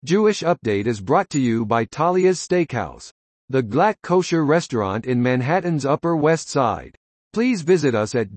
Jewish Update is brought to you by Talia's Steakhouse, the Glatt kosher restaurant in Manhattan's Upper West Side. Please visit us at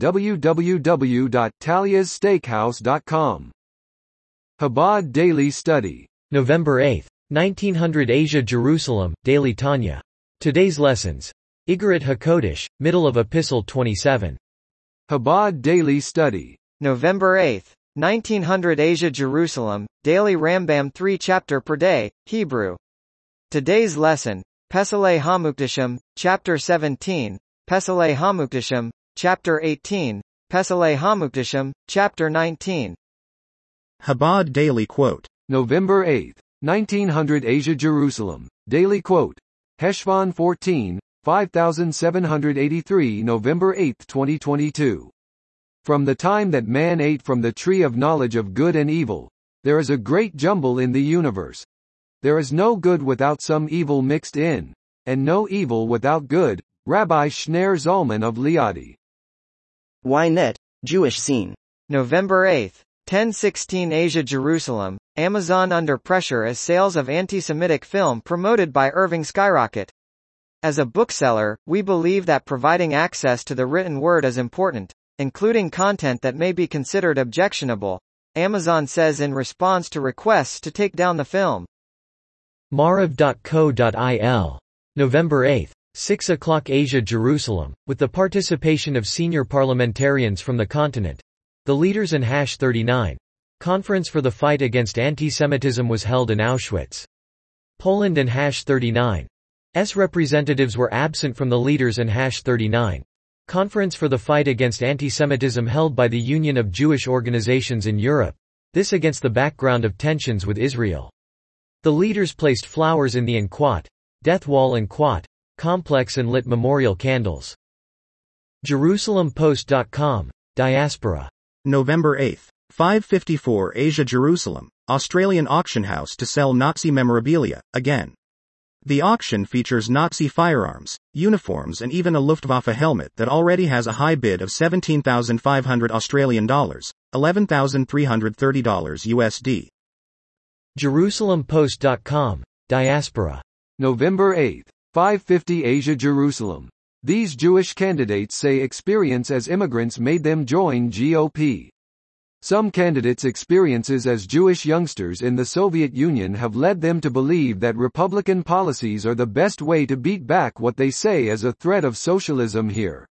www.taliassteakhouse.com. Chabad Daily Study. November 8, 1900 Asia Jerusalem, Daily Tanya. Today's lessons. Igarit HaKodesh, middle of Epistle 27. Chabad Daily Study. November 8, 1900 Asia Jerusalem, Daily Rambam 3 chapter per day, Hebrew. Today's lesson, Pesalei HaMukdashim, chapter 17, Pesalei HaMukdashim, chapter 18, Pesalei HaMukdashim, chapter 19. Chabad Daily Quote. November 8, 1900 Asia Jerusalem, Daily Quote. Heshvan 14, 5783 November 8, 2022. From the time that man ate from the tree of knowledge of good and evil, there is a great jumble in the universe. There is no good without some evil mixed in, and no evil without good. Rabbi Shner Zalman of Liadi. Ynet, Jewish Scene. November 8, 1016 Asia Jerusalem, Amazon under pressure as sales of anti-Semitic film promoted by Irving skyrocket. As a bookseller, we believe that providing access to the written word is important, including content that may be considered objectionable, Amazon says in response to requests to take down the film. Maariv.co.il. November 8, 6 o'clock Asia Jerusalem, with the participation of senior parliamentarians from the continent. The leaders in #39. Conference for the fight against anti-Semitism was held in Auschwitz. Poland and #39. S representatives were absent from the leaders and #39. Conference for the fight against anti-Semitism held by the Union of Jewish Organizations in Europe. This against the background of tensions with Israel. The leaders placed flowers in the Anquat, Death Wall Anquat, complex and lit memorial candles. JerusalemPost.com, Diaspora. November 8, 554 Asia Jerusalem, Australian auction house to sell Nazi memorabilia, again. The auction features Nazi firearms, uniforms and even a Luftwaffe helmet that already has a high bid of $17,500 Australian dollars, $11,330 USD. JerusalemPost.com, Diaspora. November 8, 550 Asia Jerusalem. These Jewish candidates say experience as immigrants made them join GOP. Some candidates' experiences as Jewish youngsters in the Soviet Union have led them to believe that Republican policies are the best way to beat back what they say is a threat of socialism here.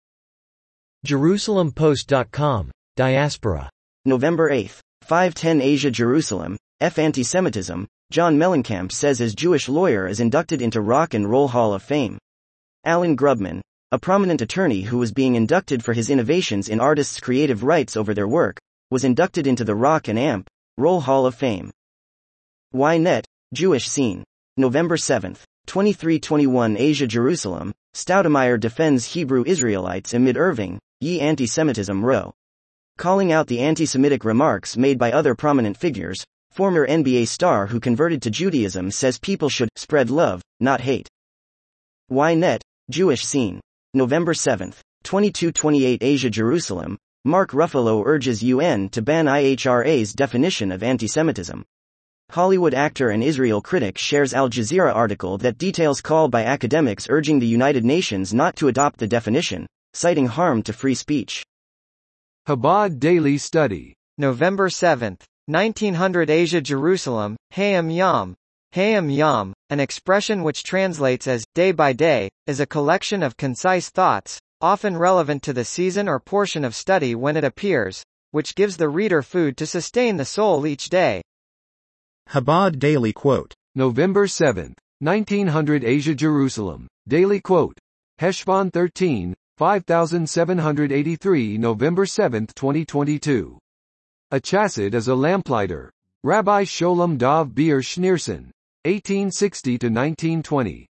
JerusalemPost.com, Diaspora. November 8, 510 Asia Jerusalem, F. Anti-Semitism, John Mellencamp says as Jewish lawyer is inducted into Rock and Roll Hall of Fame. Alan Grubman, a prominent attorney who was being inducted for his innovations in artists' creative rights over their work, was inducted into the Rock and Roll Hall of Fame. Ynet, Jewish Scene. November 7, 2321 Asia Jerusalem, Stoudemeyer defends Hebrew Israelites amid Irving, Ye Anti-Semitism Row. Calling out the anti-Semitic remarks made by other prominent figures, former NBA star who converted to Judaism says people should spread love, not hate. Ynet, Jewish Scene. November 7, 2228 Asia Jerusalem, Mark Ruffalo urges UN to ban IHRA's definition of anti-Semitism. Hollywood actor and Israel critic shares Al Jazeera article that details call by academics urging the United Nations not to adopt the definition, citing harm to free speech. Chabad Daily Study. November 7, 1900 Asia Jerusalem, Hayam Yom. Hayam Yom, an expression which translates as day by day, is a collection of concise thoughts, often relevant to the season or portion of study when it appears, which gives the reader food to sustain the soul each day. Chabad Daily Quote. November 7, 1900 Asia Jerusalem, Daily Quote. Heshvan 13, 5783 November 7, 2022. A chassid is a lamplighter. Rabbi Sholem Dov Beer Schneerson, 1860 to 1920.